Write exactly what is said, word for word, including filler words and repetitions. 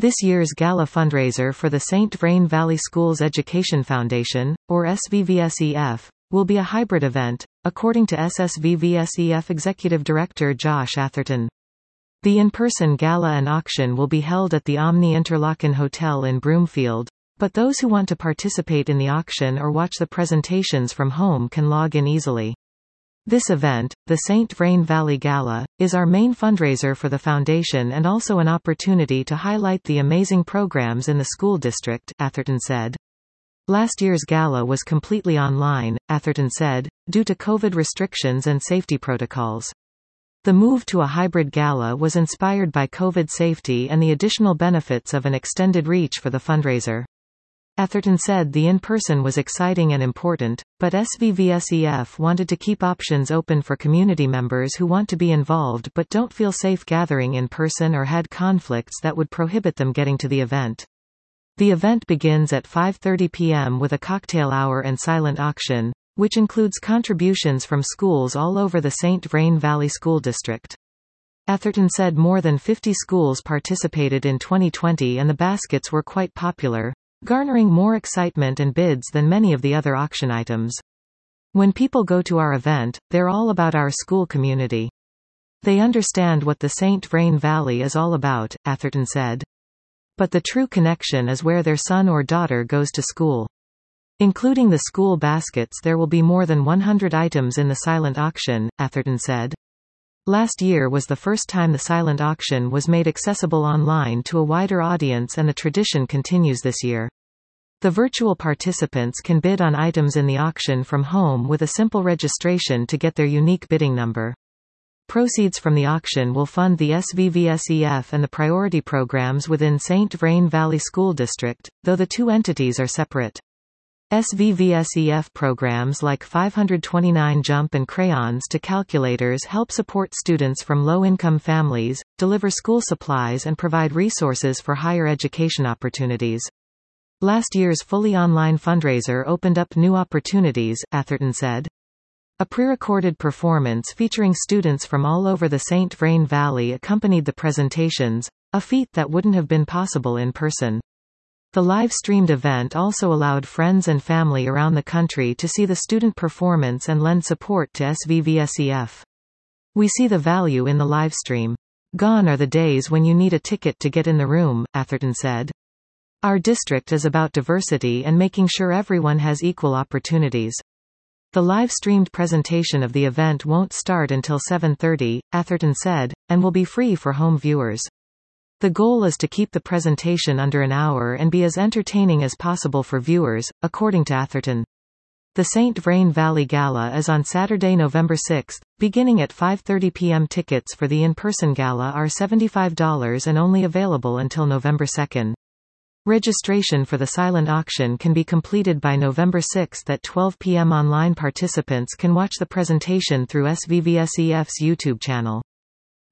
This year's gala fundraiser for the Saint Vrain Valley Schools Education Foundation, or S V V S E F, will be a hybrid event, according to S S V V S E F Executive Director Josh Atherton. The in-person gala and auction will be held at the Omni Interlaken Hotel in Broomfield, but those who want to participate in the auction or watch the presentations from home can log in easily. This event, the Saint Vrain Valley Gala, is our main fundraiser for the foundation and also an opportunity to highlight the amazing programs in the school district, Atherton said. Last year's gala was completely online, Atherton said, due to COVID restrictions and safety protocols. The move to a hybrid gala was inspired by COVID safety and the additional benefits of an extended reach for the fundraiser. Atherton said the in-person was exciting and important, but S V V S E F wanted to keep options open for community members who want to be involved but don't feel safe gathering in person or had conflicts that would prohibit them getting to the event. The event begins at five thirty p m with a cocktail hour and silent auction, which includes contributions from schools all over the Saint Vrain Valley School District. Atherton said more than fifty schools participated in twenty twenty and the baskets were quite popular, garnering more excitement and bids than many of the other auction items. When people go to our event, they're all about our school community. They understand what the Saint Vrain Valley is all about, Atherton said. But the true connection is where their son or daughter goes to school. Including the school baskets, there will be more than one hundred items in the silent auction, Atherton said. Last year was the first time the silent auction was made accessible online to a wider audience, and the tradition continues this year. The virtual participants can bid on items in the auction from home with a simple registration to get their unique bidding number. Proceeds from the auction will fund the S V V S E F and the priority programs within Saint Vrain Valley School District, though the two entities are separate. S V V S E F programs like five twenty-nine Jump and Crayons to Calculators help support students from low-income families, deliver school supplies and provide resources for higher education opportunities. Last year's fully online fundraiser opened up new opportunities, Atherton said. A pre-recorded performance featuring students from all over the Saint Vrain Valley accompanied the presentations, a feat that wouldn't have been possible in person. The live-streamed event also allowed friends and family around the country to see the student performance and lend support to S V V S E F. We see the value in the livestream. Gone are the days when you need a ticket to get in the room, Atherton said. Our district is about diversity and making sure everyone has equal opportunities. The live-streamed presentation of the event won't start until seven thirty, Atherton said, and will be free for home viewers. The goal is to keep the presentation under an hour and be as entertaining as possible for viewers, according to Atherton. The Saint Vrain Valley Gala is on Saturday, November sixth, beginning at five thirty p m Tickets for the in-person gala are seventy-five dollars and only available until November second. Registration for the silent auction can be completed by November sixth at twelve p m Online participants can watch the presentation through S V V S E F's YouTube channel.